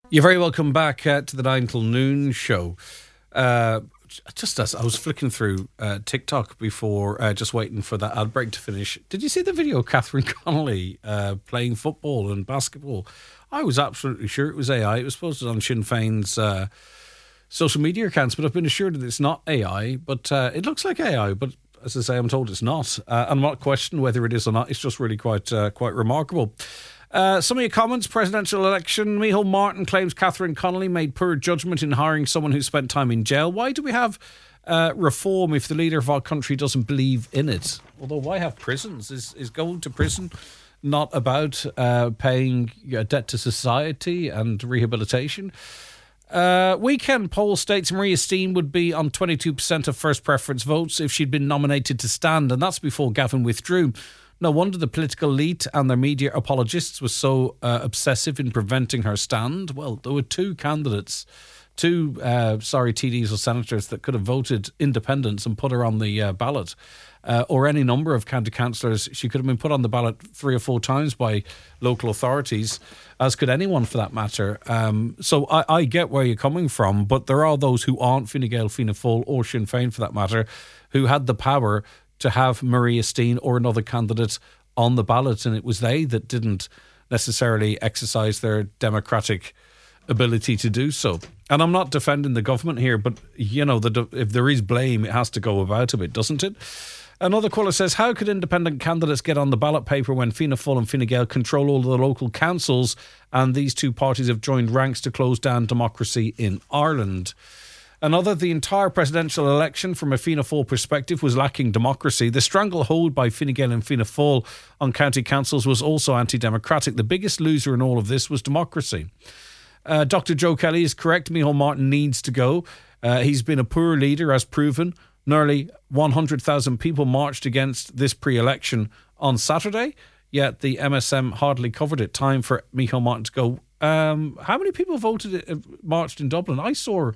You're very welcome back to the 9 till noon show. Just as I was flicking through TikTok before, just waiting for that ad break to finish. Did you see the video of Catherine Connolly playing football and basketball? I was absolutely sure it was AI. It was posted on Sinn Féin's social media accounts, but I've been assured that it's not AI. But it looks like AI. But as I say, I'm told it's not. I'm not questioning whether it is or not. It's just really quite remarkable. Some of your comments. Presidential election. Micheál Martin claims Catherine Connolly made poor judgment in hiring someone who spent time in jail. Why do we have reform if the leader of our country doesn't believe in it? Although, why have prisons? Is going to prison not about paying your debt to society and rehabilitation? Weekend poll states Maria Steen would be on 22% of first preference votes if she'd been nominated to stand, and that's before Gavin withdrew. No wonder the political elite and their media apologists were so obsessive in preventing her stand. Well, there were two candidates, TDs or senators that could have voted independents and put her on the ballot, or any number of county councillors. She could have been put on the ballot 3 or 4 times by local authorities, as could anyone for that matter. So I get where you're coming from, but there are those who aren't Fine Gael, Fianna Fáil or Sinn Féin for that matter, who had the power to have Maria Steen or another candidate on the ballot, and it was they that didn't necessarily exercise their democratic ability to do so. And I'm not defending the government here, but you know, if there is blame, it has to go about a bit, doesn't it? Another caller says, how could independent candidates get on the ballot paper when Fianna Fáil and Fine Gael control all of the local councils, and these two parties have joined ranks to close down democracy in Ireland? Another, the entire presidential election from a Fianna Fáil perspective was lacking democracy. The stranglehold by Fine Gael and Fianna Fáil on county councils was also anti-democratic. The biggest loser in all of this was democracy. Dr. Joe Kelly is correct. Micheál Martin needs to go. He's been a poor leader, as proven. Nearly 100,000 people marched against this pre-election on Saturday, yet the MSM hardly covered it. Time for Micheál Martin to go. How many people marched in Dublin? I saw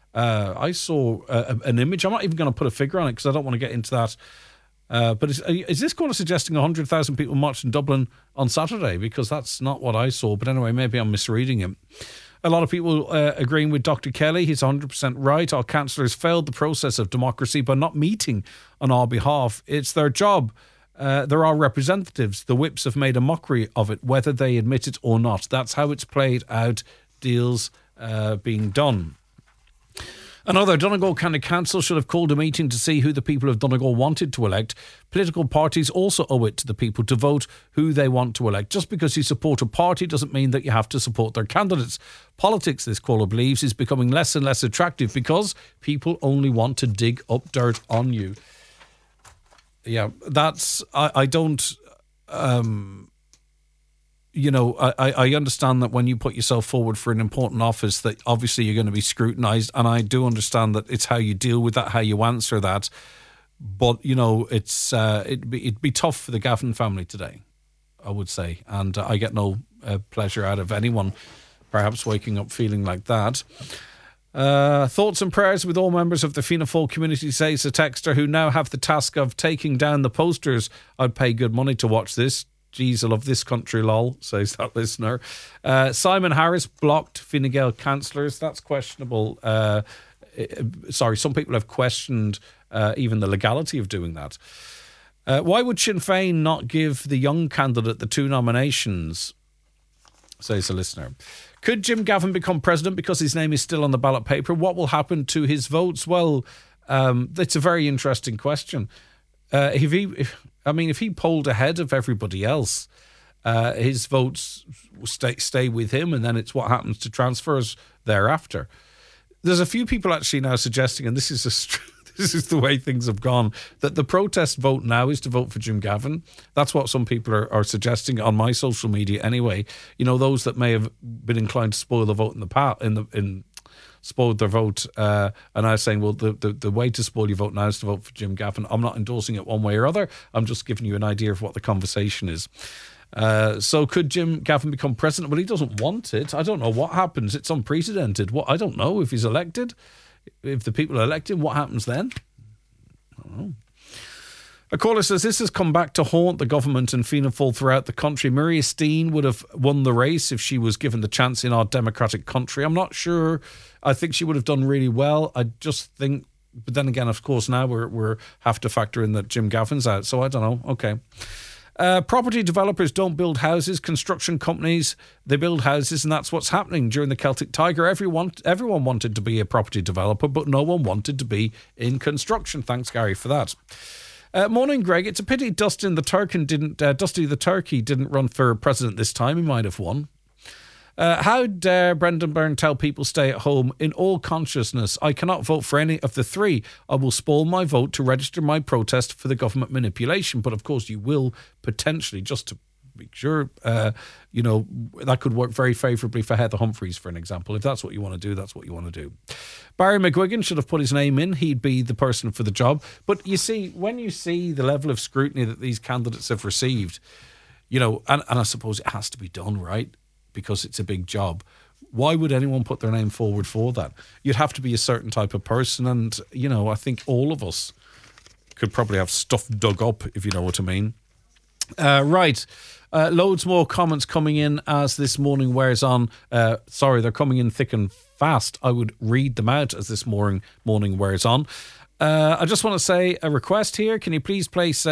an image. I'm not even going to put a figure on it because I don't want to get into that. But is this caller suggesting 100,000 people marched in Dublin on Saturday? Because that's not what I saw. But anyway, maybe I'm misreading him. A lot of people agreeing with Dr. Kelly. He's 100% right. Our councillors failed the process of democracy by not meeting on our behalf. It's their job. There are representatives. The whips have made a mockery of it, whether they admit it or not. That's how it's played out. Deals being done. Another, Donegal County Council should have called a meeting to see who the people of Donegal wanted to elect. Political parties also owe it to the people to vote who they want to elect. Just because you support a party doesn't mean that you have to support their candidates. Politics, this caller believes, is becoming less and less attractive because people only want to dig up dirt on you. Yeah, that's... I don't... You know, I understand that when you put yourself forward for an important office that obviously you're going to be scrutinised, and I do understand that it's how you deal with that, how you answer that. But, you know, it'd be tough for the Gavin family today, I would say. And I get no pleasure out of anyone perhaps waking up feeling like that. Thoughts and prayers with all members of the Fianna Fáil community, says a texter, who now have the task of taking down the posters. I'd pay good money to watch this. Geez, I love this country, lol, says that listener. Simon Harris blocked Fine Gael councillors. That's questionable. Some people have questioned even the legality of doing that. Why would Sinn Féin not give the young candidate the 2 nominations, says a listener. Could Jim Gavin become president because his name is still on the ballot paper? What will happen to his votes? Well, that's a very interesting question. If he polled ahead of everybody else, his votes will stay with him, and then it's what happens to transfers thereafter. There's a few people actually now suggesting, and this is the way things have gone, that the protest vote now is to vote for Jim Gavin. That's what some people are suggesting on my social media anyway. You know, those that may have been inclined to spoil the vote spoiled their vote, and I was saying, well, the way to spoil your vote now is to vote for Jim Gavin. I'm not endorsing it one way or other. I'm just giving you an idea of what the conversation is. So could Jim Gavin become president? Well, he doesn't want it. I don't know what happens. It's unprecedented. I don't know if he's elected. If the people elect him, what happens then? I don't know. A caller says, this has come back to haunt the government and Fianna Fáil throughout the country. Maria Steen would have won the race if she was given the chance in our democratic country. I'm not sure. I think she would have done really well. I just think, but then again, of course, now we're have to factor in that Jim Gavin's out. So I don't know. Okay. Property developers don't build houses. Construction companies, they build houses, and that's what's happening during the Celtic Tiger. Everyone wanted to be a property developer, but no one wanted to be in construction. Thanks, Gary, for that. Morning, Greg. It's a pity Dusty the Turkey didn't run for president this time. He might have won. How dare Brendan Byrne tell people stay at home? In all consciousness, I cannot vote for any of the three. I will spoil my vote to register my protest for the government manipulation. But of course, you will potentially, just to be sure, that could work very favourably for Heather Humphreys, for an example. If that's what you want to do, that's what you want to do. Barry McGuigan should have put his name in. He'd be the person for the job. But you see, when you see the level of scrutiny that these candidates have received, and I suppose it has to be done, right? Because it's a big job. Why would anyone put their name forward for that? You'd have to be a certain type of person, and I think all of us could probably have stuff dug up, if you know what I mean. Right. Loads more comments coming in as this morning wears on. They're coming in thick and fast. I would read them out as this morning wears on. I just want to say a request here. Can you please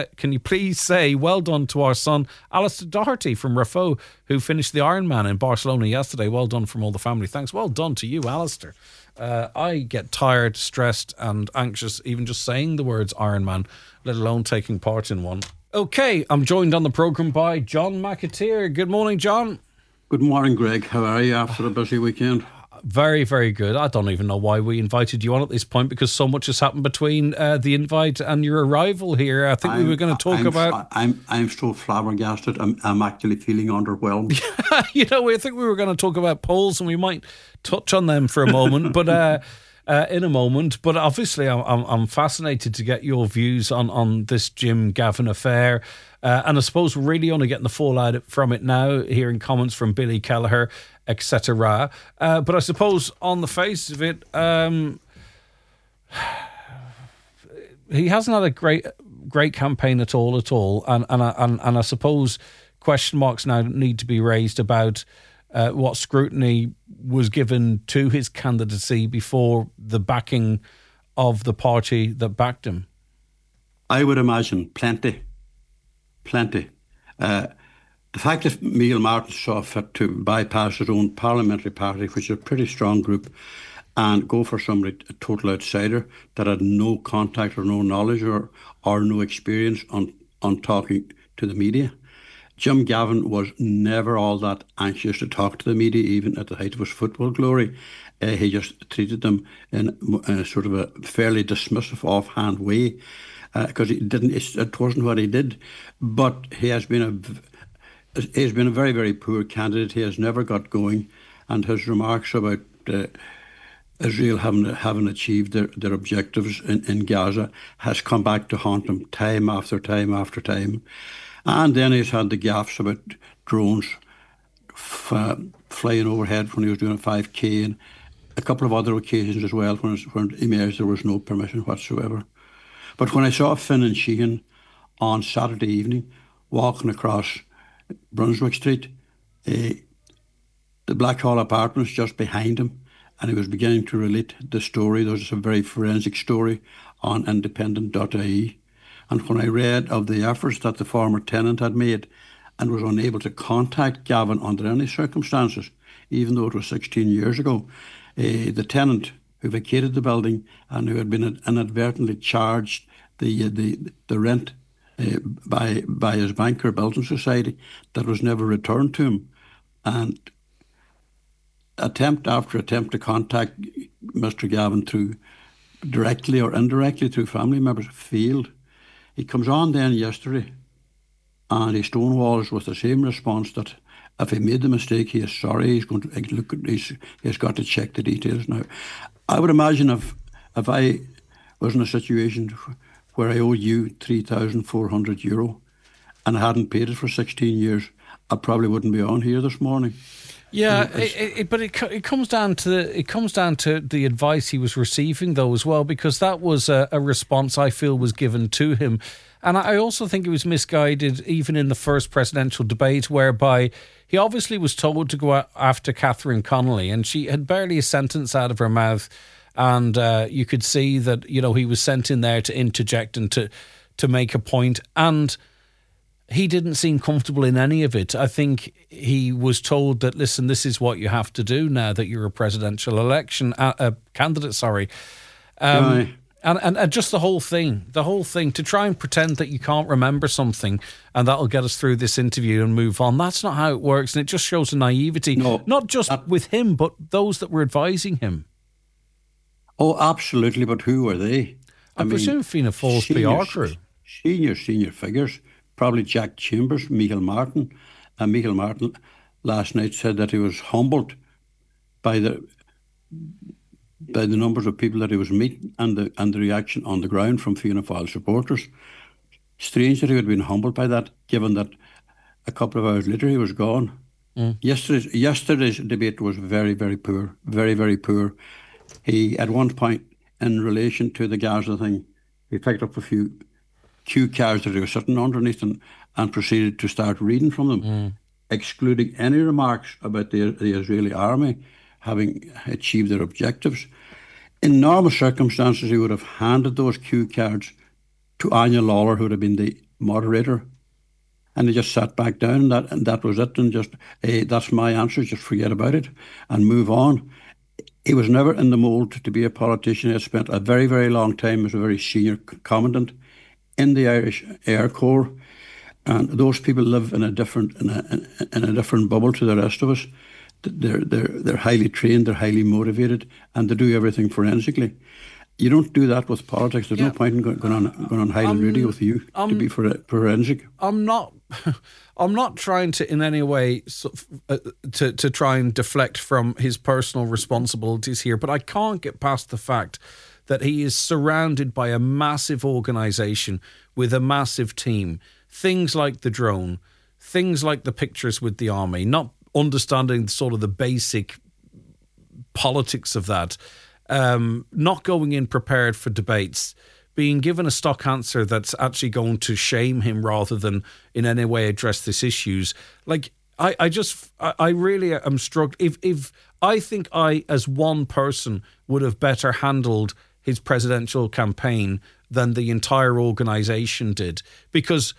say well done to our son Alistair Doherty from Raffo, who finished the Ironman in Barcelona yesterday. Well done from all the family. Thanks. Well done to you, Alistair. I get tired, stressed and anxious even just saying the words Ironman, let alone taking part in one. Okay, I'm joined on the programme by John McAteer. Good morning, John. Good morning, Greg. How are you after a busy weekend? Very, very good. I don't even know why we invited you on at this point, because so much has happened between the invite and your arrival here. I think we were going to talk about... I'm so flabbergasted. I'm actually feeling underwhelmed. I think we were going to talk about polls, and we might touch on them for a moment, but in a moment. But obviously, I'm fascinated to get your views on this Jim Gavin affair. And I suppose we're really only getting the fallout from it now, hearing comments from Billy Kelleher, etc. But I suppose on the face of it, he hasn't had a great campaign at all. And I suppose question marks now need to be raised about what scrutiny was given to his candidacy before the backing of the party that backed him. I would imagine plenty. The fact that Micheál Martin saw fit to bypass his own parliamentary party, which is a pretty strong group, and go for somebody, a total outsider that had no contact or no knowledge or no experience on talking to the media. Jim Gavin was never all that anxious to talk to the media, even at the height of his football glory. He just treated them in a sort of a fairly dismissive, offhand way, because it wasn't what he did. But he has been a very, very poor candidate. He has never got going, and his remarks about Israel having achieved their objectives in Gaza has come back to haunt him time after time after time. And then he's had the gaffes about drones flying overhead when he was doing a 5K, and a couple of other occasions as well when he emerged there was no permission whatsoever. But when I saw Finn and Sheehan on Saturday evening walking across Brunswick Street, the Blackhall Apartments just behind him, and he was beginning to relate the story. There was a very forensic story on independent.ie. And when I read of the efforts that the former tenant had made and was unable to contact Gavin under any circumstances, even though it was 16 years ago, the tenant who vacated the building and who had been inadvertently charged the rent by his banker, Building Society, that was never returned to him. And attempt after attempt to contact Mr. Gavin through directly or indirectly through family members failed. He comes on then yesterday and he stonewalls with the same response that if he made the mistake, he is sorry. He's going to look at he's got to check the details now. I would imagine if I was in a situation where I owed you €3,400 and I hadn't paid it for 16 years, I probably wouldn't be on here this morning. Yeah, but it comes down to the advice he was receiving though as well, because that was a response I feel was given to him, and I also think it was misguided even in the first presidential debate, whereby he obviously was told to go after Catherine Connolly, and she had barely a sentence out of her mouth, and you could see that he was sent in there to interject and to make a point, and he didn't seem comfortable in any of it. I think he was told that, listen, this is what you have to do now that you're a presidential election candidate. Sorry, and just the whole thing to try and pretend that you can't remember something and that'll get us through this interview and move on. That's not how it works, and it just shows a naivety, not just with him, but those that were advising him. Oh, absolutely. But who were they? I presume Fianna Fáil's PR crew, senior figures. Probably Jack Chambers, Michael Martin. And Michael Martin last night said that he was humbled by the numbers of people that he was meeting and the reaction on the ground from Fianna Fáil supporters. Strange that he would have been humbled by that, given that a couple of hours later he was gone. Yesterday's debate was very, very poor. Very, very poor. He, at one point, in relation to the Gaza thing, he picked up a few cue cards that he was sitting underneath and proceeded to start reading from them, excluding any remarks about the Israeli army having achieved their objectives. In normal circumstances, he would have handed those cue cards to Anya Lawler, who would have been the moderator, and they just sat back down, and that was it, and just, hey, that's my answer, just forget about it and move on. He was never in the mould to be a politician. He had spent a very, very long time as a very senior commandant in the Irish Air Corps, and those people live in a different bubble to the rest of us. They're highly trained, they're highly motivated, and they do everything forensically. You don't do that with politics. There's no point in going on Highland Radio with you to be forensic. I'm not trying to in any way to try and deflect from his personal responsibilities here, but I can't get past the fact that he is surrounded by a massive organisation with a massive team. Things like the drone, things like the pictures with the army, not understanding sort of the basic politics of that, not going in prepared for debates, being given a stock answer that's actually going to shame him rather than in any way address these issues. Like, I really am struggling. If I think I, as one person, would have better handled his presidential campaign than the entire organisation did, because,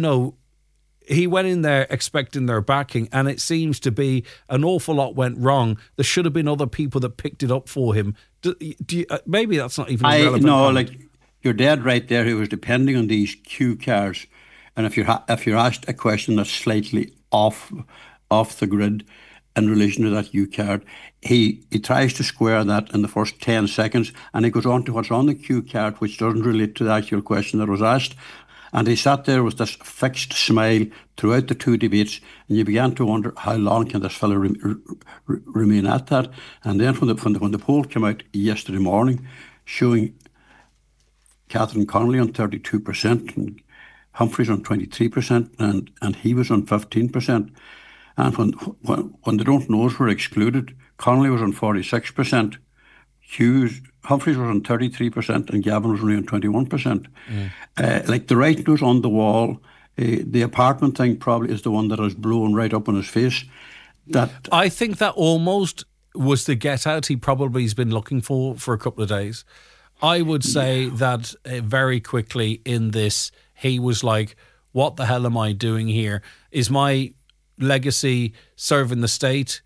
he went in there expecting their backing, and it seems to be an awful lot went wrong. There should have been other people that picked it up for him. Maybe that's not even a relevant point. Like, you're dead right there. He was depending on these cue cards, and if you're asked a question that's slightly off the grid in relation to that cue card, he tries to square that in the first 10 seconds, and he goes on to what's on the cue card, which doesn't relate to the actual question that was asked. And he sat there with this fixed smile throughout the two debates, and you began to wonder, how long can this fellow remain at that? And then when the poll came out yesterday morning, showing Catherine Connolly on 32% and Humphreys on 23%, and he was on 15%. And when the don't knows were excluded, Connolly was on 46%, Humphreys was on 33%, and Gavin was only on 21%. Like, the writing was on the wall. The apartment thing probably is the one that has blown right up in his face. I think that almost was the get out he probably has been looking for a couple of days. I would say that very quickly in this, he was like, what the hell am I doing here? Is my legacy serving the state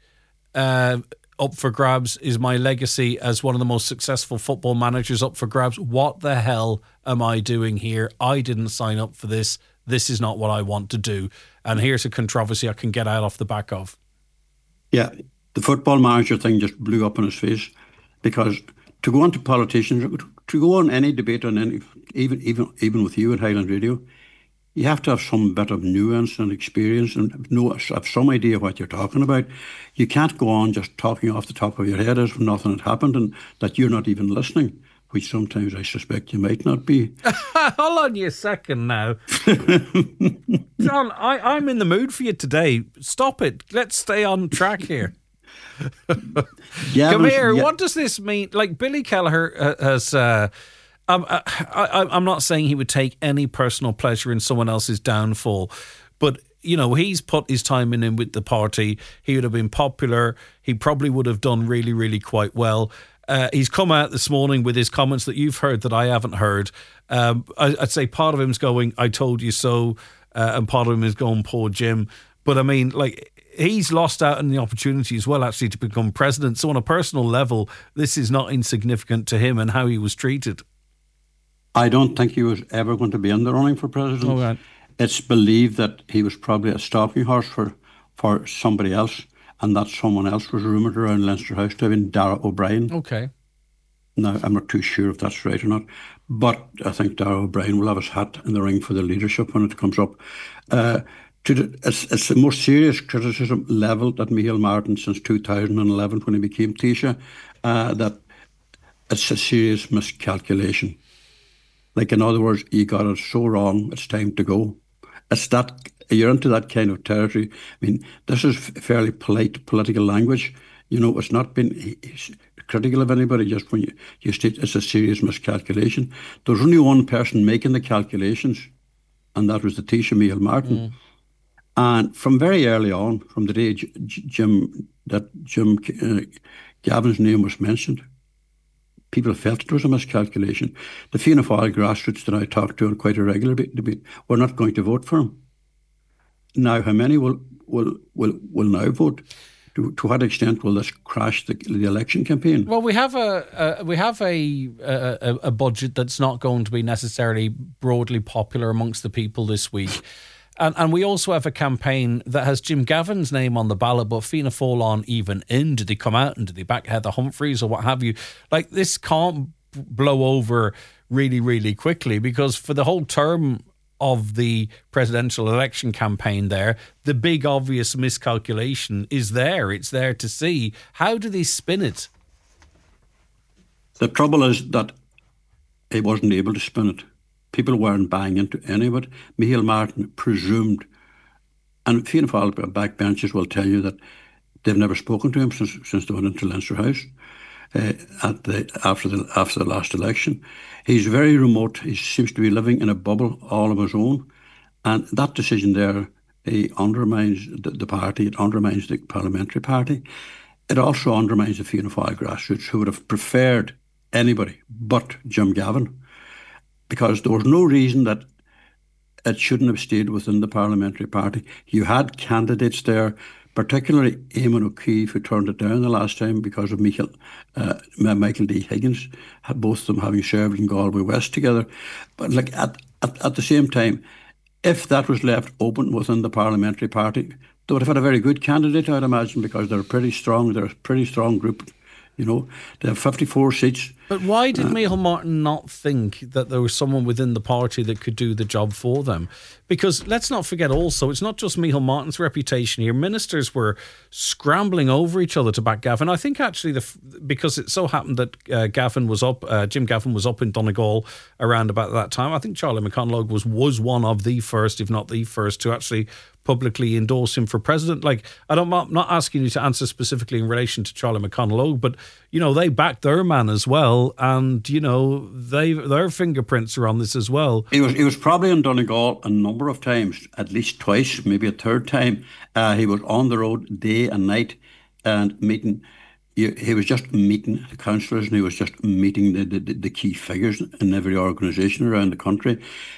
up for grabs? Is my legacy as one of the most successful football managers up for grabs? What the hell am I doing here? I didn't sign up for this. This is not what I want to do. And here's a controversy I can get out off the back of. Yeah, the football manager thing just blew up in his face, because to go on to politicians, to go on any debate on any, even with you at Highland Radio, you have to have some bit of nuance and experience and have some idea what you're talking about. You can't go on just talking off the top of your head as if nothing had happened and that you're not even listening which sometimes I suspect you might not be. Hold on you a second now. John, I'm in the mood for you today. Stop it. Let's stay on track here. Come here. What does this mean? Like, Billy Kelleher has... I'm not saying he would take any personal pleasure in someone else's downfall, but, you know, he's put his time in with the party. He would have been popular. He probably would have done really, really quite well. He's come out this morning with his comments that you've heard that I haven't heard. I'd say part of him's going, I told you so, and part of him is going, poor Jim. But I mean, like, he's lost out on the opportunity as well, actually, to become president. So on a personal level, this is not insignificant to him and how he was treated. I don't think he was ever going to be in the running for president. Oh, right. It's believed that he was probably a stalking horse for somebody else, and that someone else was rumoured around Leinster House to have been Dara O'Brien. Okay. Now, I'm not too sure if that's right or not, but I think Dara O'Brien will have his hat in the ring for the leadership when it comes up. It's the most serious criticism levelled at Micheál Martin since 2011 when he became Taoiseach, that it's a serious miscalculation. Like, in other words, you got it so wrong, it's time to go. It's that, you're into that kind of territory. I mean, this is fairly polite political language. You know, it's not been critical of anybody, just when you state it's a serious miscalculation. There's only one person making the calculations, and that was the Taoiseach, Micheál Martin. And from very early on, from the day Jim Gavin's name was mentioned, people felt it was a miscalculation. The Fianna Fáil grassroots that I talked to on quite a regular debate were not going to vote for him. Now, how many will now vote? To what extent will this crash the election campaign? Well, we have a budget that's not going to be necessarily broadly popular amongst the people this week. And we also have a campaign that has Jim Gavin's name on the ballot, but Fianna Fáil aren't even in. Did they come out and did they back Heather Humphreys or what have you? Like, this can't blow over really, really quickly, because for the whole term of the presidential election campaign there, the big obvious miscalculation is there. It's there to see. How do they spin it? The trouble is that he wasn't able to spin it. People weren't buying into any of it. Micheál Martin presumed, and Fianna Fáil backbenchers will tell you that they've never spoken to him since they went into Leinster House after the last election. He's very remote. He seems to be living in a bubble all of his own, and that decision there, he undermines the party. It undermines the parliamentary party. It also undermines the Fianna Fáil grassroots, who would have preferred anybody but Jim Gavin, because there was no reason that it shouldn't have stayed within the parliamentary party. You had candidates there, particularly Eamon O'Keefe, who turned it down the last time because of Michael D. Higgins, both of them having served in Galway West together. But like at the same time, if that was left open within the parliamentary party, they would have had a very good candidate, I'd imagine, because they're pretty strong. They're a pretty strong group. You know, they have 54 seats. But why did Micheál Martin not think that there was someone within the party that could do the job for them? Because let's not forget also, it's not just Micheál Martin's reputation here. Ministers were scrambling over each other to back Gavin. I think actually, because it so happened that Jim Gavin was up in Donegal around about that time. I think Charlie McConalogue was one of the first, if not the first, to actually publicly endorse him for president. Like, I'm not asking you to answer specifically in relation to Charlie McConalogue, but, you know, they backed their man as well, and, you know, their fingerprints are on this as well. He was probably in Donegal a number of times, at least twice, maybe a third time. He was on the road day and night and meeting. He was just meeting the councillors, and he was just meeting the key figures in every organisation around the country.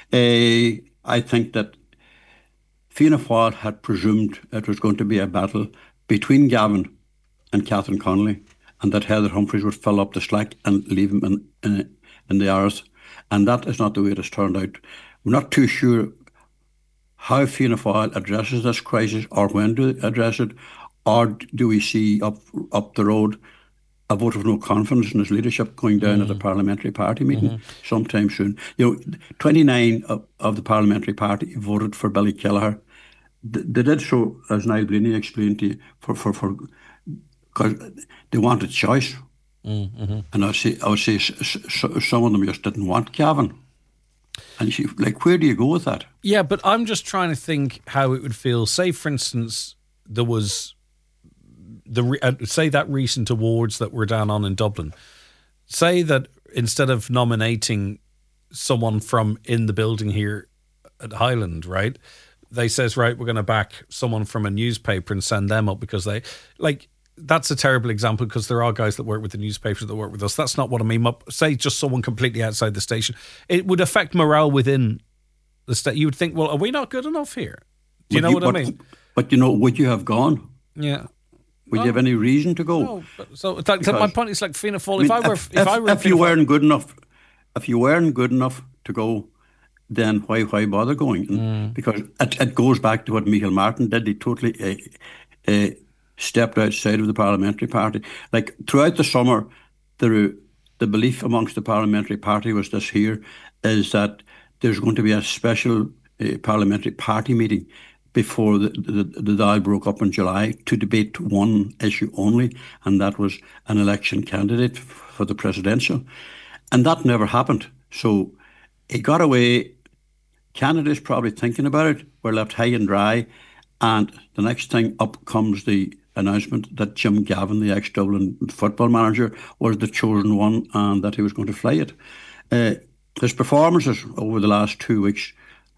I think that Fianna Fáil had presumed it was going to be a battle between Gavin and Catherine Connolly, and that Heather Humphreys would fill up the slack and leave him in the arse. And that is not the way it has turned out. We're not too sure how Fianna Fáil addresses this crisis, or when to address it, or do we see up the road a vote of no confidence in his leadership going down at a parliamentary party meeting sometime soon. You know, 29 of the parliamentary party voted for Billy Kelleher. They did so, as Niall Blaney explained to you, because they wanted choice. And I would say some of them just didn't want Gavin. And where do you go with that? Yeah, but I'm just trying to think how it would feel. Say, for instance, there was say that recent awards that were down on in Dublin. Say that instead of nominating someone from in the building here at Highland, right, they says, right, we're going to back someone from a newspaper and send them up because they that's a terrible example because there are guys that work with the newspapers that work with us. That's not what I mean. Say just someone completely outside the station. It would affect morale within the state. You would think, well, are we not good enough here? Do you know what I mean? But would you have gone? Yeah. Would you have any reason to go? No. So my point is, like, Fianna Fáil, if you weren't good enough to go, then why bother going? Because it goes back to what Michael Martin did. He totally stepped outside of the parliamentary party. Like throughout the summer, the belief amongst the parliamentary party was this here, is that there's going to be a special parliamentary party meeting before the Dáil broke up in July to debate one issue only, and that was an election candidate for the presidential. And that never happened. So he got away. Canada's probably thinking about it. We're left high and dry. And the next thing up comes the announcement that Jim Gavin, the ex-Dublin football manager, was the chosen one and that he was going to fly it. His performances over the last 2 weeks,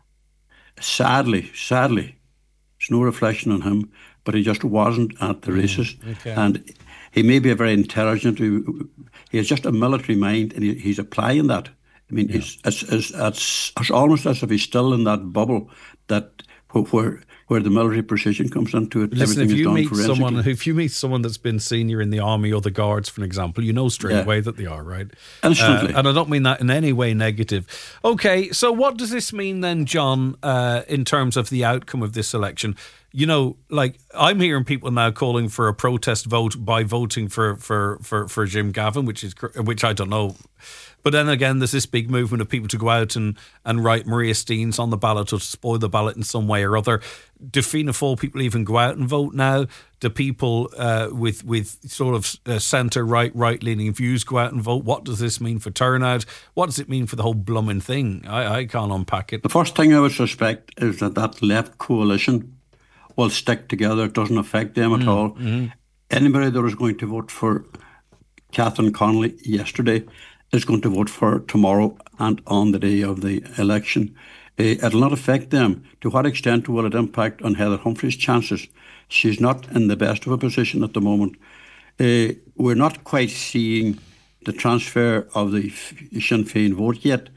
sadly, it's no reflection on him, but he just wasn't at the races. Okay. And he may be a very intelligent, he has just a military mind, and he's applying that. I mean, it's almost as if he's still in that bubble that where the military precision comes into it. Listen, if you meet someone someone that's been senior in the army or the guards, for example, you know straight away that they are, right? Instantly. And I don't mean that in any way negative. Okay, so what does this mean then, John, in terms of the outcome of this election? You know, like, I'm hearing people now calling for a protest vote by voting for Jim Gavin, which I don't know. But then again, there's this big movement of people to go out and write Maria Steens on the ballot or to spoil the ballot in some way or other. Do Fianna Fáil people even go out and vote now? Do people with sort of centre right-leaning views go out and vote? What does this mean for turnout? What does it mean for the whole blooming thing? I can't unpack it. The first thing I would suspect is that left coalition will stick together. It doesn't affect them at all. Mm-hmm. Anybody that was going to vote for Catherine Connolly yesterday is going to vote for tomorrow and on the day of the election. It'll not affect them. To what extent will it impact on Heather Humphreys' chances? She's not in the best of a position at the moment. We're not quite seeing the transfer of the Sinn Féin vote yet.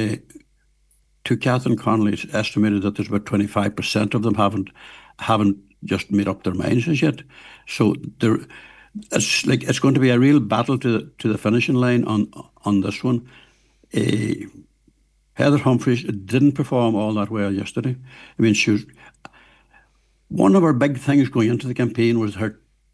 To Catherine Connolly, it's estimated that there's about 25% of them haven't just made up their minds as yet. So it's going to be a real battle to the finishing line on this one. Heather Humphreys didn't perform all that well yesterday. I mean, one of her big things going into the campaign was her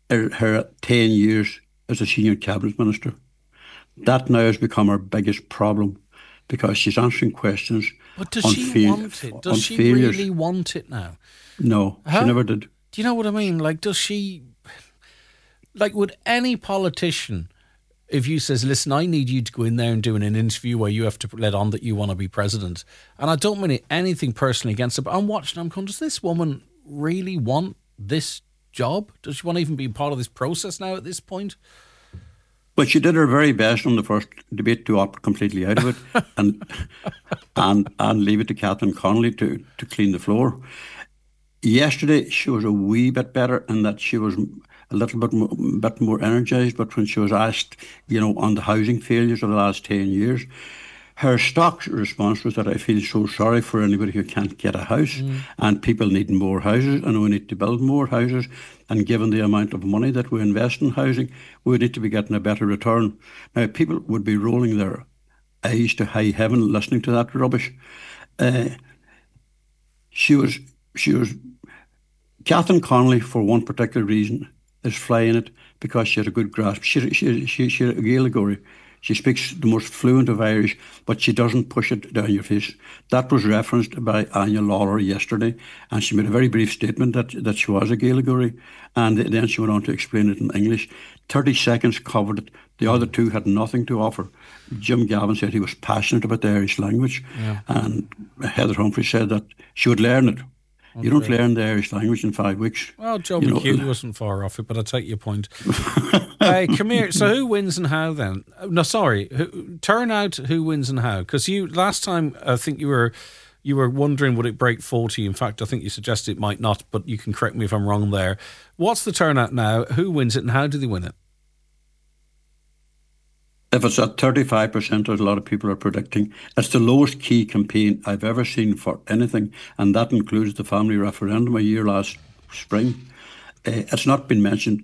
10 years as a senior cabinet minister. That now has become her biggest problem because she's answering questions. But does she want it? Does she really want it now? No, she never did. Do you know what I mean? Like, does she... Like, would any politician, if you says, listen, I need you to go in there and do an interview where you have to let on that you want to be president, and I don't mean anything personally against her, but I'm watching, I'm going, does this woman really want this job? Does she want to even be part of this process now at this point? But she did her very best on the first debate to opt completely out of it and leave it to Catherine Connolly to clean the floor. Yesterday, she was a wee bit better in that she was a little bit more energised, but when she was asked, on the housing failures of the last 10 years, her stock response was that I feel so sorry for anybody who can't get a house, and people need more houses, and we need to build more houses, and given the amount of money that we invest in housing, we need to be getting a better return. Now, people would be rolling their eyes to high heaven listening to that rubbish. She was Catherine Connolly, for one particular reason, is flying it because she had a good grasp. She had a Gaeilgeoirí. She speaks the most fluent of Irish, but she doesn't push it down your face. That was referenced by Anya Lawler yesterday, and she made a very brief statement that she was a Gaeilgeoirí, and then she went on to explain it in English. 30 seconds covered it. The other two had nothing to offer. Jim Gavin said he was passionate about the Irish language, and Heather Humphrey said that she would learn it. Okay. You don't learn the Irish language in 5 weeks. Well, Joe McHugh wasn't far off it, but I take your point. Hey, come here. So who wins and how then? No, sorry. Turn out who wins and how. Because last time, I think you were wondering would it break 40. In fact, I think you suggested it might not, but you can correct me if I'm wrong there. What's the turnout now? Who wins it and how do they win it? If it's at 35%, as a lot of people are predicting, it's the lowest key campaign I've ever seen for anything, and that includes the family referendum a year last spring. It's not been mentioned.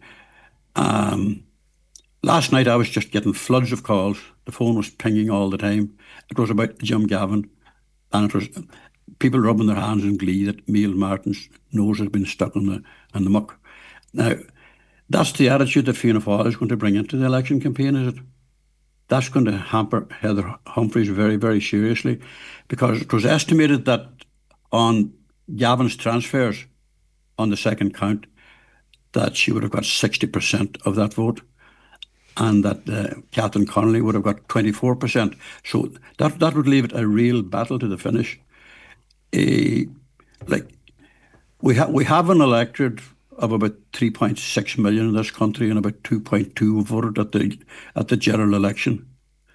Last night I was just getting floods of calls. The phone was pinging all the time. It was about Jim Gavin, and it was people rubbing their hands in glee that Micheál Martin's nose has been stuck in the muck. Now, that's the attitude that Fianna Fáil is going to bring into the election campaign, is it? That's going to hamper Heather Humphreys very, very seriously, because it was estimated that on Gavin's transfers on the second count that she would have got 60% of that vote, and that Catherine Connolly would have got 24%. So that would leave it a real battle to the finish. We have an electorate of about 3.6 million in this country, and about 2.2 voted at the general election.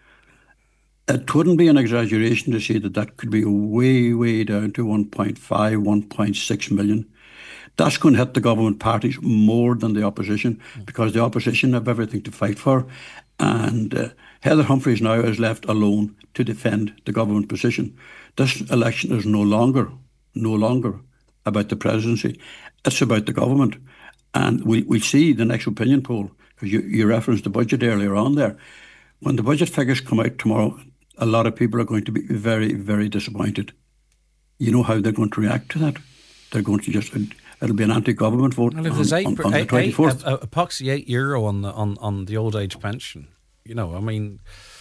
It wouldn't be an exaggeration to say that could be way, way down to 1.5, 1.6 million. That's going to hit the government parties more than the opposition, because the opposition have everything to fight for. And Heather Humphreys now is left alone to defend the government position. This election is no longer about the presidency. It's about the government. And we'll see the next opinion poll, because you referenced the budget earlier on there. When the budget figures come out tomorrow, a lot of people are going to be very, very disappointed. You know how they're going to react to that? They're going to it'll be an anti-government vote on the 24th. Approximately €8 on the old age pension. You know, I mean,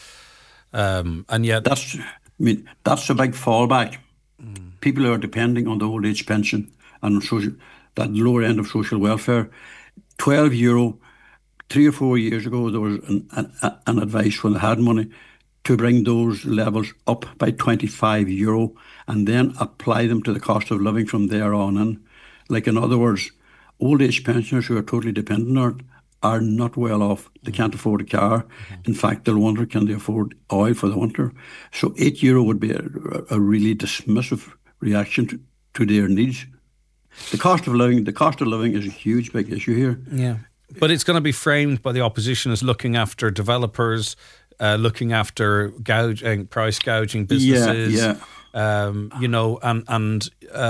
and yet that's a big fallback. People who are depending on the old age pension and that lower end of social welfare. €12. 3 or 4 years ago, there was an advice when they had money to bring those levels up by €25 and then apply them to the cost of living from there on in. Like, in other words, old age pensioners who are totally dependent on it are not well off. They can't afford a car. In fact, they'll wonder, can they afford oil for the winter? So €8 would be a really dismissive reaction to their needs. The cost of living is a huge, big issue here. Yeah. But it's going to be framed by the opposition as looking after developers, looking after price gouging businesses. Yeah. You know, and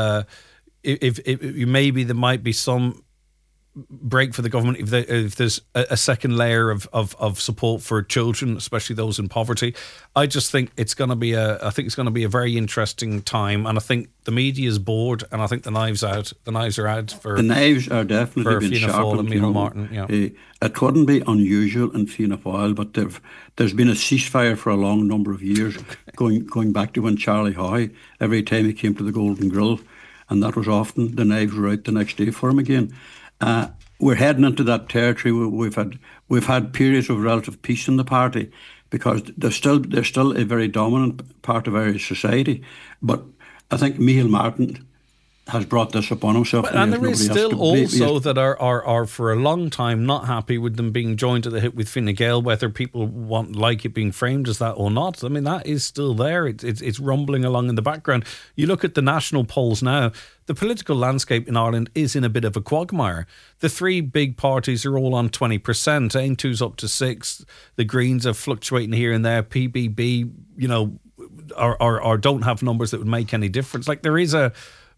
if maybe there might be some break for the government if there's a second layer of support for children, especially those in poverty. I just think it's going to be a very interesting time, and I think the media is bored, and I think the knives are out for the knives are definitely being sharpened. And Micheál Martin. Yeah. It wouldn't be unusual in Fianna Fáil, but there's been a ceasefire for a long number of years, going back to when Charlie Howe, every time he came to the Golden Grill, and that was often the knives were out the next day for him again. We're heading into that territory. We've had periods of relative peace in the party, because they're still a very dominant part of Irish society. But I think Micheál Martin has brought this upon himself. And there is still also that are for a long time not happy with them being joined at the hip with Fine Gael, whether people like it being framed as that or not. I mean, that is still there. It's rumbling along in the background. You look at the national polls now, the political landscape in Ireland is in a bit of a quagmire. The three big parties are all on 20%. Aim 2's up to 6%. The Greens are fluctuating here and there. PBB, you know, or don't have numbers that would make any difference. Like, there is a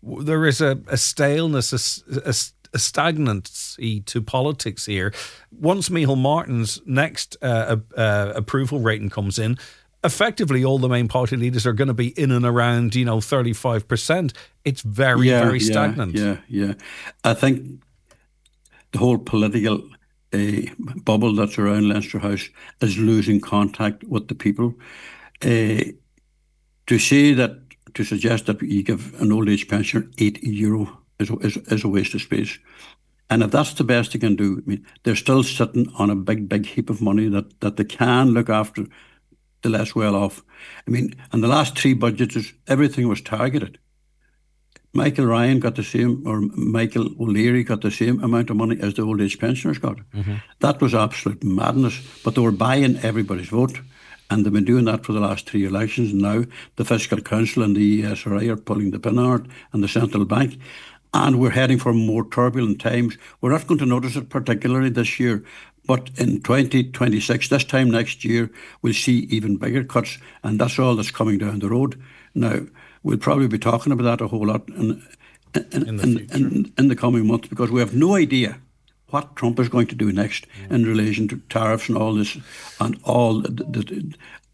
staleness, a stagnancy to politics here. Once Micheál Martin's next approval rating comes in, effectively all the main party leaders are going to be in and around, 35%. It's very stagnant. Yeah. I think the whole political bubble that's around Leinster House is losing contact with the people. To say that, to suggest that you give an old age pensioner €8 is a waste of space. And if that's the best they can do, I mean, they're still sitting on a big heap of money that they can look after the less well off. I mean, in the last 3 budgets, everything was targeted. Michael Ryan got the same, or Michael O'Leary got the same amount of money as the old age pensioners got. That was absolute madness, but they were buying everybody's vote. And they've been doing that for the last 3 elections. Now the Fiscal Council and the ESRI are pulling the pin on it, and the Central Bank. And we're heading for more turbulent times. We're not going to notice it particularly this year, but in 2026, this time next year, we'll see even bigger cuts, and that's all that's coming down the road. Now, we'll probably be talking about that a whole lot in the coming months, because we have no idea what Trump is going to do next in relation to tariffs and all this, and all the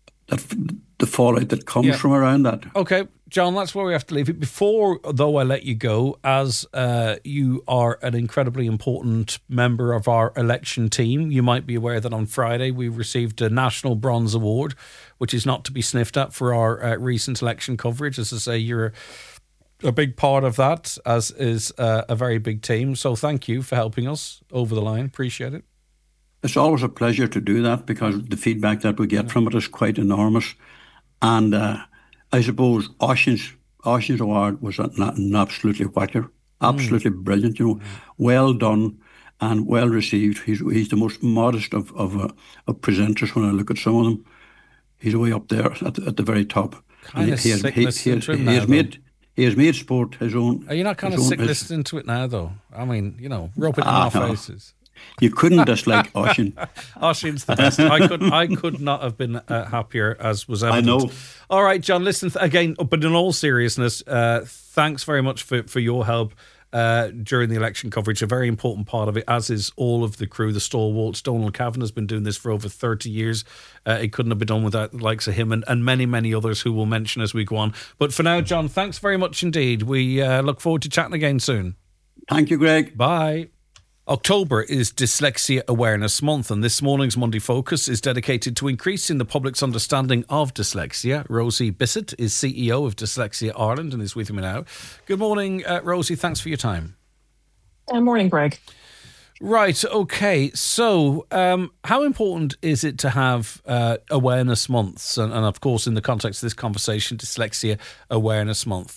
fallout that comes from around that. Okay, John, that's where we have to leave it. Before, though, I let you go, as you are an incredibly important member of our election team, you might be aware that on Friday we received a National Bronze Award, which is not to be sniffed at for our recent election coverage. As I say, you're a big part of that, as is a very big team. So thank you for helping us over the line. Appreciate it. It's always a pleasure to do that, because the feedback that we get from it is quite enormous. And I suppose Oisín's award was an absolutely whacker, absolutely brilliant. Well done and well received. He's the most modest of presenters when I look at some of them. He's way up there at the very top. Kind of sickness into him now, he has made sport his own. Are you not kind of sick into it now, though? I mean, rub it in our faces. You couldn't dislike Oisín. Oisín's the best. I could not have been happier, as was evident. I know. All right, John, listen, again, but in all seriousness, thanks very much for your help during the election coverage. A very important part of it, as is all of the crew, the stalwarts. Donald Cavan has been doing this for over 30 years. It couldn't have been done without the likes of him and many others who we'll mention as we go on. But for now, John, thanks very much indeed. We look forward to chatting again soon. Thank you, Greg. Bye. October is Dyslexia Awareness Month, and this morning's Monday Focus is dedicated to increasing the public's understanding of dyslexia. Rosie Bissett is CEO of Dyslexia Ireland and is with me now. Good morning, Rosie. Thanks for your time. Morning, Greg. Right, okay. So how important is it to have awareness months? And of course, in the context of this conversation, Dyslexia Awareness Month.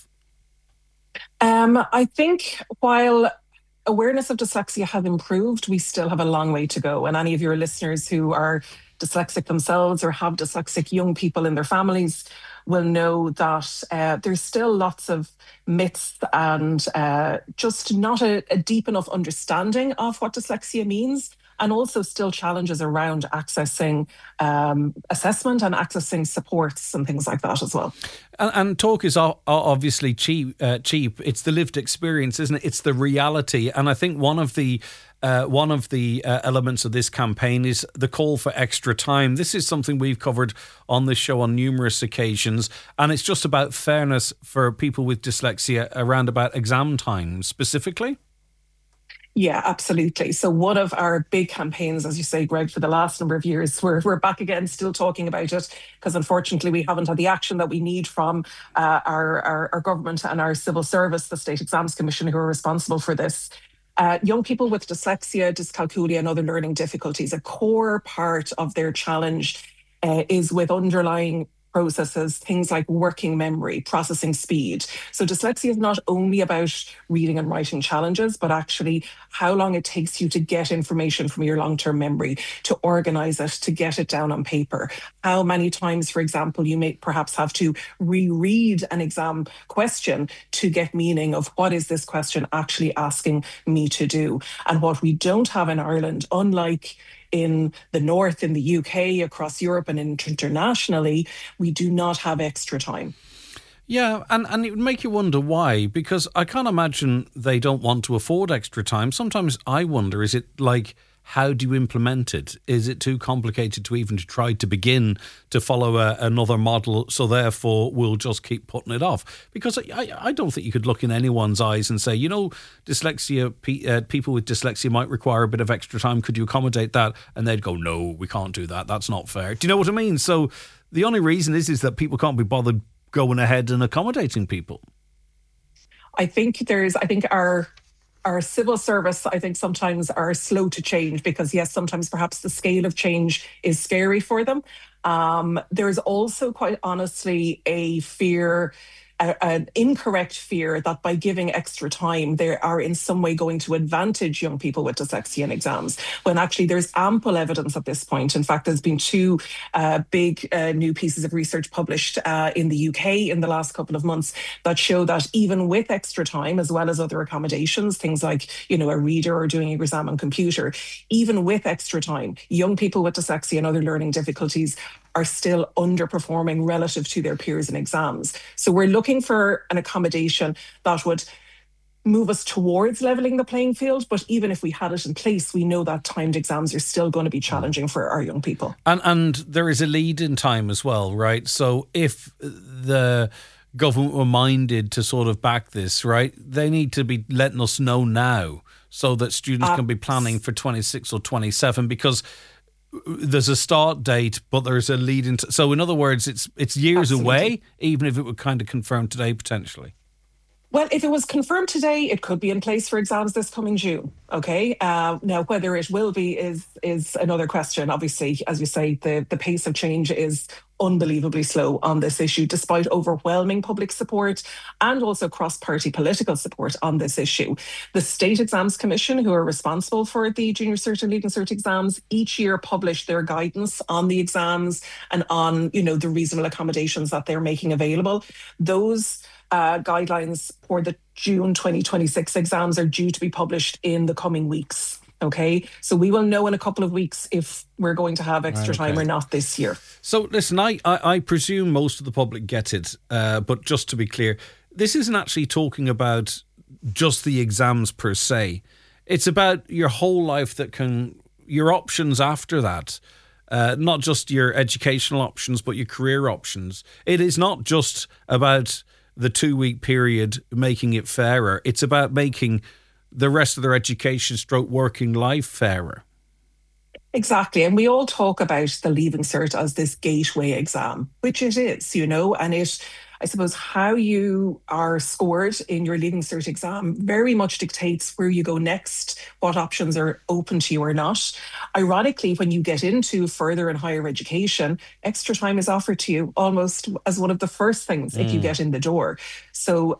I think while awareness of dyslexia has improved, we still have a long way to go. And any of your listeners who are dyslexic themselves or have dyslexic young people in their families will know that there's still lots of myths and just not a deep enough understanding of what dyslexia means, and also still challenges around accessing assessment and accessing supports and things like that as well. And talk is obviously cheap. It's the lived experience, isn't it? It's the reality. And I think one of the elements of this campaign is the call for extra time. This is something we've covered on this show on numerous occasions, and it's just about fairness for people with dyslexia around about exam time specifically. Yeah, absolutely. So one of our big campaigns, as you say, Greg, for the last number of years, we're back again still talking about it, because unfortunately we haven't had the action that we need from our government and our civil service, the State Exams Commission, who are responsible for this. Young people with dyslexia, dyscalculia and other learning difficulties, a core part of their challenge is with underlying processes, things like working memory, processing speed. So dyslexia is not only about reading and writing challenges, but actually how long it takes you to get information from your long-term memory, to organize it, to get it down on paper. How many times, for example, you may perhaps have to reread an exam question to get meaning of what is this question actually asking me to do. And what we don't have in Ireland, unlike in the North, in the UK, across Europe and internationally, we do not have extra time. Yeah, and it would make you wonder why, because I can't imagine they don't want to afford extra time. Sometimes I wonder, is it like how do you implement it? Is it too complicated to even try to begin to follow another model, so therefore we'll just keep putting it off? Because I don't think you could look in anyone's eyes and say, dyslexia, people with dyslexia might require a bit of extra time. Could you accommodate that? And they'd go, no, we can't do that. That's not fair. Do you know what I mean? So the only reason is that people can't be bothered going ahead and accommodating people. I think our civil service, I think, sometimes are slow to change because, yes, sometimes perhaps the scale of change is scary for them. There's also, quite honestly, a fear, an incorrect fear that by giving extra time, they are in some way going to advantage young people with dyslexia in exams, when actually there's ample evidence at this point. In fact, there's been two big new pieces of research published in the UK in the last couple of months that show that even with extra time, as well as other accommodations, things like, a reader or doing an exam on computer, even with extra time, young people with dyslexia and other learning difficulties are still underperforming relative to their peers in exams. So we're looking for an accommodation that would move us towards levelling the playing field. But even if we had it in place, we know that timed exams are still going to be challenging for our young people. And there is a lead in time as well, right? So if the government were minded to sort of back this, right, they need to be letting us know now so that students can be planning for 26 or 27, because there's a start date, but there's a lead into. So in other words, it's years away, even if it were kind of confirmed today, potentially. Well, if it was confirmed today, it could be in place for exams this coming June. Okay. Now, whether it will be is another question. Obviously, as you say, the pace of change is unbelievably slow on this issue, despite overwhelming public support and also cross-party political support on this issue. The State Exams Commission, who are responsible for the Junior Cert and Leaving Cert exams, each year publish their guidance on the exams and on, the reasonable accommodations that they're making available. Those guidelines for the June 2026 exams are due to be published in the coming weeks. Okay, so we will know in a couple of weeks if we're going to have extra time or not this year. So listen, I presume most of the public get it, but just to be clear, this isn't actually talking about just the exams per se. It's about your whole life, your options after that. Not just your educational options, but your career options. It is not just about the 2-week period making it fairer. It's about making the rest of their education / working life fairer. Exactly. And we all talk about the Leaving Cert as this gateway exam, which it is, and I suppose how you are scored in your Leaving Cert exam very much dictates where you go next, what options are open to you or not. Ironically, when you get into further and higher education, extra time is offered to you almost as one of the first things if you get in the door. So,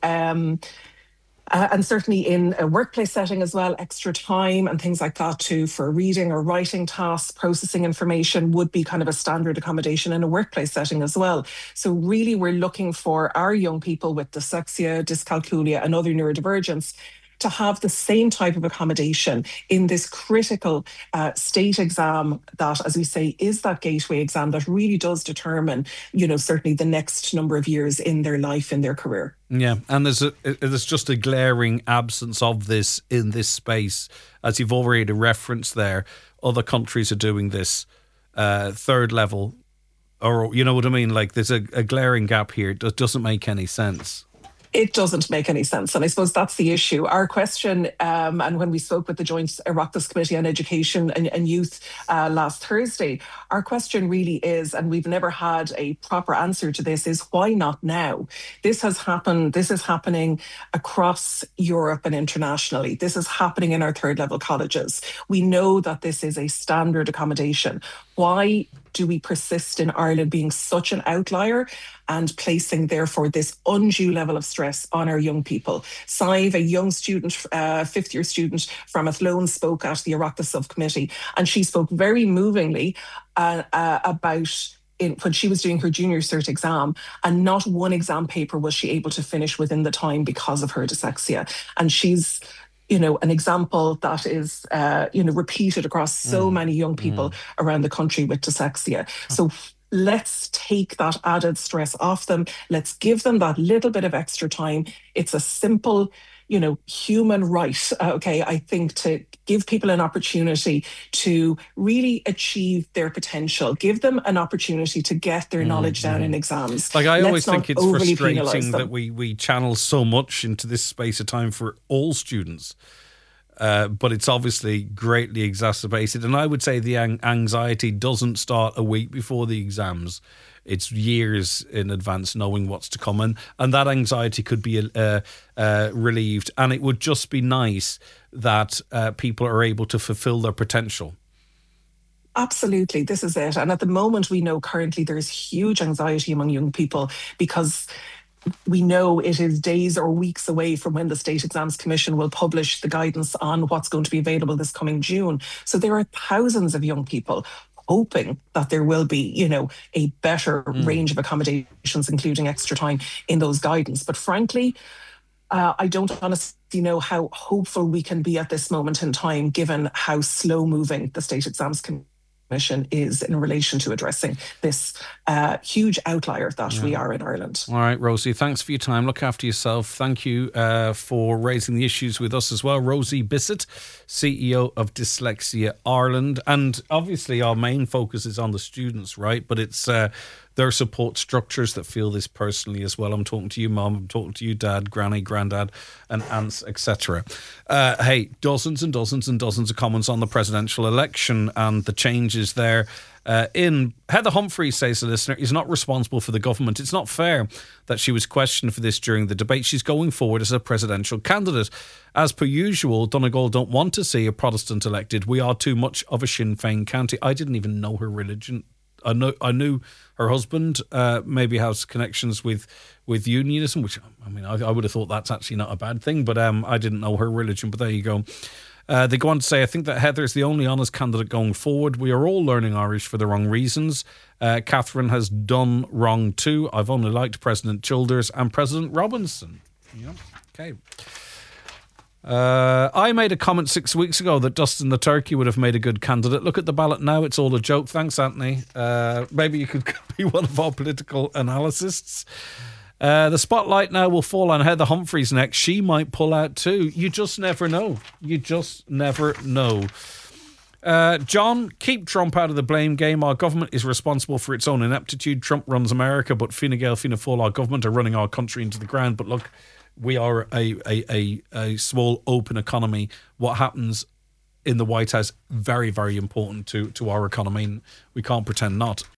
and certainly in a workplace setting as well, extra time and things like that too for reading or writing tasks, processing information would be kind of a standard accommodation in a workplace setting as well. So really we're looking for our young people with dyslexia, dyscalculia and other neurodivergence to have the same type of accommodation in this critical state exam that, as we say, is that gateway exam that really does determine, certainly the next number of years in their life, in their career. Yeah, and there's just a glaring absence of this in this space. As you've already referenced there, other countries are doing this third level, or you know what I mean? Like there's a glaring gap here. It doesn't make any sense. It doesn't make any sense. And I suppose that's the issue. Our question, and when we spoke with the Joint Oireachtas Committee on Education and Youth last Thursday, our question really is, and we've never had a proper answer to this, is why not now? This has happened. This is happening across Europe and internationally. This is happening in our third level colleges. We know that this is a standard accommodation. Why do we persist in Ireland being such an outlier and placing, therefore, this undue level of stress on our young people? Sive, a young student, fifth-year student from Athlone, spoke at the Oireachtas subcommittee, and she spoke very movingly about when she was doing her Junior Cert exam, and not one exam paper was she able to finish within the time because of her dyslexia. And she's an example that is, repeated across so many young people around the country with dyslexia. So let's take that added stress off them. Let's give them that little bit of extra time. It's a simple, human right, I think, to give people an opportunity to really achieve their potential, give them an opportunity to get their knowledge down in exams. Like, I always Let's think not it's overly frustrating penalise them. that we channel so much into this space of time for all students. But it's obviously greatly exacerbated. And I would say the anxiety doesn't start a week before the exams. It's years in advance knowing what's to come. And that anxiety could be relieved. And it would just be nice that people are able to fulfill their potential. Absolutely, this is it. And at the moment, we know currently there's huge anxiety among young people because we know it is days or weeks away from when the State Exams Commission will publish the guidance on what's going to be available this coming June. So there are thousands of young people hoping that there will be, a better range of accommodations, including extra time in those guidance. But frankly, I don't honestly know how hopeful we can be at this moment in time, given how slow moving the State Exams Commission is in relation to addressing this huge outlier that we are in Ireland. All right, Rosie, thanks for your time. Look after yourself. Thank you for raising the issues with us as well. Rosie Bissett, CEO of Dyslexia Ireland. And obviously our main focus is on the students, right? But it's their support structures that feel this personally as well. I'm talking to you, Mum. I'm talking to you, Dad, Granny, Grandad, and aunts, etc. Hey, dozens and dozens and dozens of comments on the presidential election and the changes there. Heather Humphreys, says the listener, is not responsible for the government. It's not fair that she was questioned for this during the debate. She's going forward as a presidential candidate. As per usual, Donegal don't want to see a Protestant elected. We are too much of a Sinn Féin county. I didn't even know her religion. I knew her husband maybe has connections with unionism, which, I mean, I would have thought that's actually not a bad thing, but I didn't know her religion, but there you go. They go on to say, I think that Heather is the only honest candidate going forward. We are all learning Irish for the wrong reasons. Catherine has done wrong too. I've only liked President Childers and President Robinson. Yeah, okay. I made a comment 6 weeks ago that Dustin the Turkey would have made a good candidate. Look at the ballot now. It's all a joke. Thanks, Anthony. Maybe you could be one of our political analysts. The spotlight now will fall on Heather Humphreys next. She might pull out too. You just never know. You just never know. John, keep Trump out of the blame game. Our government is responsible for its own ineptitude. Trump runs America, but Fine Gael, Fianna Fáil, our government, are running our country into the ground. But look, we are a small, open economy. What happens in the White House, very, very important to our economy. We can't pretend not.